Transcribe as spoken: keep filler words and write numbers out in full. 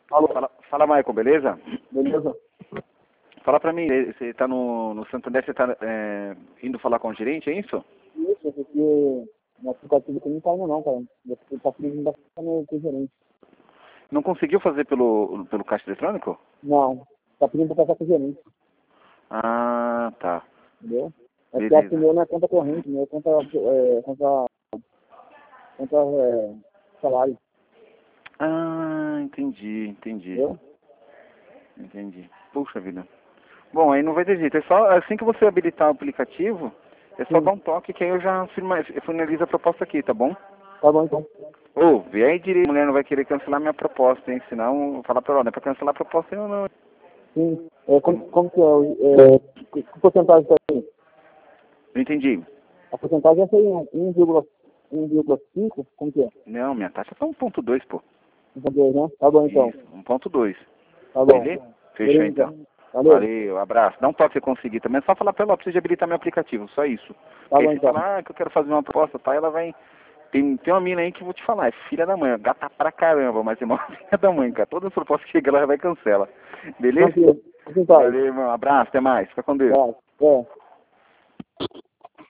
Alô? Fala, fala Michael, beleza? Beleza? Fala pra mim, você tá no, no Santander, você tá é, indo falar com o gerente, é isso? Isso, porque no aplicativo aqui não tá indo não, cara. Você tá pedindo da no com o gerente. Não conseguiu fazer pelo, pelo caixa eletrônico? Não, tá pedindo pra passar com o gerente, Ah, tá. entendeu? É que Beleza. a meu não é conta corrente, meu é conta, é, conta, conta é, salário, Ah, entendi, entendi. entendeu? Entendi. Puxa vida. Bom, aí não vai ter jeito. É só assim que você habilitar o aplicativo, é só Sim, dar um toque que aí eu já firma- finalizo a proposta aqui, tá bom? tá bom então. Ô, vê aí direito, a mulher não vai querer cancelar minha proposta, hein? Senão, eu vou falar pra ela, não é pra cancelar a proposta eu não. Sim, é, como, como que é, o- é, que, que porcentagem tá aí? Não entendi. A porcentagem é essa aí, um vírgula cinco, como que é? Não, minha taxa tá um ponto dois, pô. um vírgula dois, né? Tá bom então, Isso, um ponto dois. tá bom. Beleza? Fechou Beleza então. então. Valeu, Valeu, abraço. Dá um toque se conseguir também. É só falar pra ela, ó, preciso de habilitar meu aplicativo, só isso. tá Porque bom aí você então. fala, ah, que eu quero fazer uma proposta, tá? Ela vai. Tem, tem uma mina aí que eu vou te falar, é filha da mãe, gata pra caramba, mas é uma filha da mãe, cara. Todas as propostas que chegam, ela já vai e cancela. Beleza? Tranquilo, tranquilo. Valeu, irmão. Abraço, até mais. Fica com Deus. Tá, é.